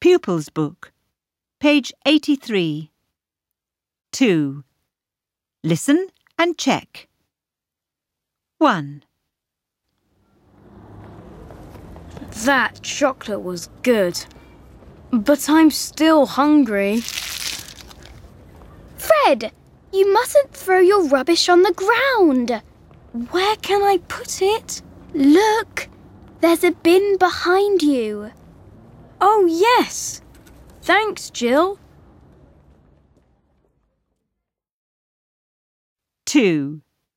Pupils Book, page 83. 2. Listen and check. 1. That chocolate was good, but I'm still hungry. Fred, you mustn't throw your rubbish on the ground. Where can I put it? Look, there's a bin behind you. Oh, yes. Thanks, Jill. 2.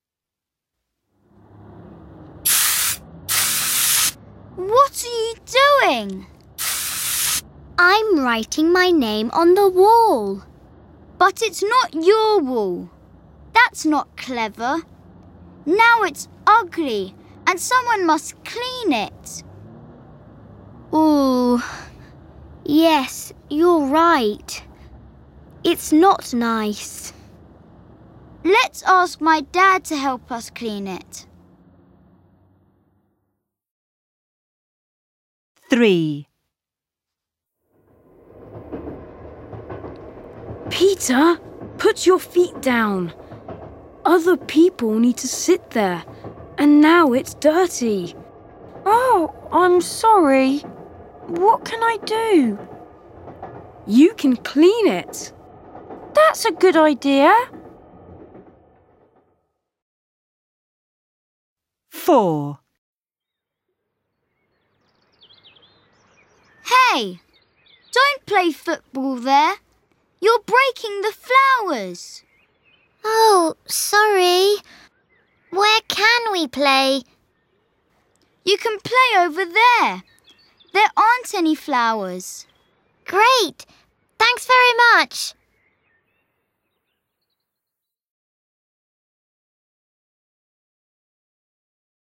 What are you doing? I'm writing my name on the wall. But it's not your wall. That's not clever. Now it's ugly and someone must clean it. Ooh, yes, you're right. It's not nice. Let's ask my dad to help us clean it. 3. Peter, put your feet down. Other people need to sit there, and now it's dirty. Oh, I'm sorry. What can I do? You can clean it. That's a good idea. 4. Hey, don't play football there. You're breaking the flowers. Oh, sorry. Where can we play? You can play over there. There aren't any flowers. Great. Thanks very much.